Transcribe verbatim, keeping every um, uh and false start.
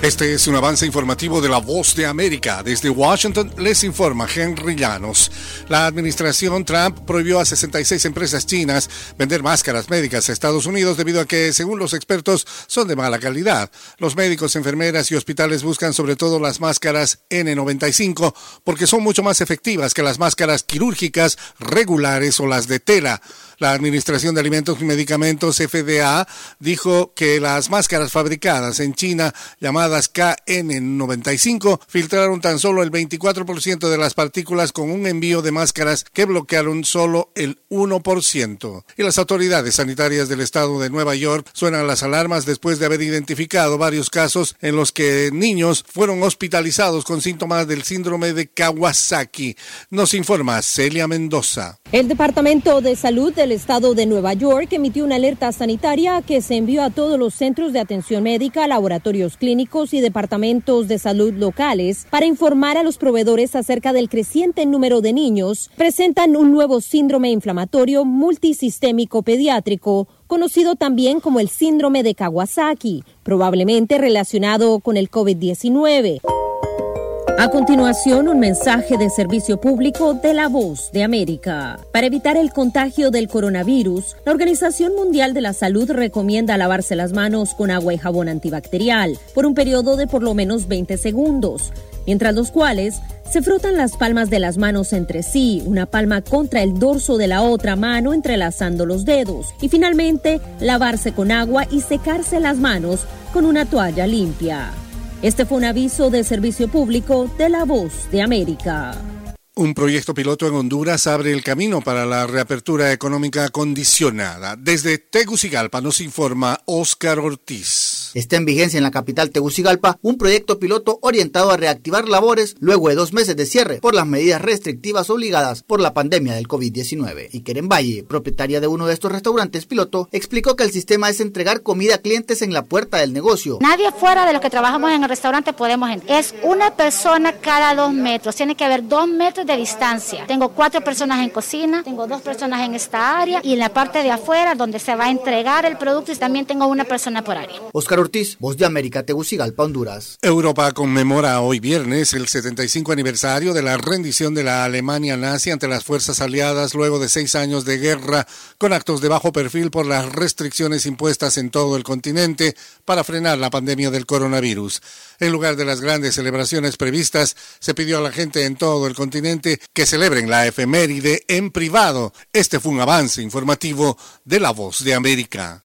Este es un avance informativo de La Voz de América. Desde Washington les informa Henry Llanos. La administración Trump prohibió a sesenta y seis empresas chinas vender máscaras médicas a Estados Unidos debido a que, según los expertos, son de mala calidad. Los médicos, enfermeras y hospitales buscan sobre todo las máscaras N noventa y cinco porque son mucho más efectivas que las máscaras quirúrgicas regulares o las de tela. La Administración de Alimentos y Medicamentos, F D A, dijo que las máscaras fabricadas en China, llamadas K N noventa y cinco, filtraron tan solo el veinticuatro por ciento de las partículas con un envío de máscaras que bloquearon solo el uno por ciento. Y las autoridades sanitarias del estado de Nueva York suenan las alarmas después de haber identificado varios casos en los que niños fueron hospitalizados con síntomas del síndrome de Kawasaki. Nos informa Celia Mendoza. El Departamento de Salud del estado de Nueva York emitió una alerta sanitaria que se envió a todos los centros de atención médica, laboratorios clínicos y departamentos de salud locales para informar a los proveedores acerca del creciente número de niños que presentan un nuevo síndrome inflamatorio multisistémico pediátrico, conocido también como el síndrome de Kawasaki, probablemente relacionado con el COVID diecinueve. A continuación, un mensaje de servicio público de La Voz de América. Para evitar el contagio del coronavirus, la Organización Mundial de la Salud recomienda lavarse las manos con agua y jabón antibacterial por un periodo de por lo menos veinte segundos, mientras los cuales se frotan las palmas de las manos entre sí, una palma contra el dorso de la otra mano entrelazando los dedos, y finalmente lavarse con agua y secarse las manos con una toalla limpia. Este fue un aviso de servicio público de La Voz de América. Un proyecto piloto en Honduras abre el camino para la reapertura económica condicionada. Desde Tegucigalpa nos informa Óscar Ortiz. Está en vigencia en la capital Tegucigalpa un proyecto piloto orientado a reactivar labores luego de dos meses de cierre por las medidas restrictivas obligadas por la pandemia del COVID diecinueve. Y Keren Valle, propietaria de uno de estos restaurantes piloto, explicó que el sistema es entregar comida a clientes en la puerta del negocio. Nadie fuera de los que trabajamos en el restaurante podemos entrar. Es una persona cada dos metros. Tiene que haber dos metros de distancia. Tengo cuatro personas en cocina, tengo dos personas en esta área y en la parte de afuera donde se va a entregar el producto y también tengo una persona por área. Óscar Ortiz, Voz de América, Tegucigalpa, Honduras. Europa conmemora hoy viernes el setenta y cinco aniversario de la rendición de la Alemania nazi ante las fuerzas aliadas luego de seis años de guerra, con actos de bajo perfil por las restricciones impuestas en todo el continente para frenar la pandemia del coronavirus. En lugar de las grandes celebraciones previstas, se pidió a la gente en todo el continente que celebren la efeméride en privado. Este fue un avance informativo de La Voz de América.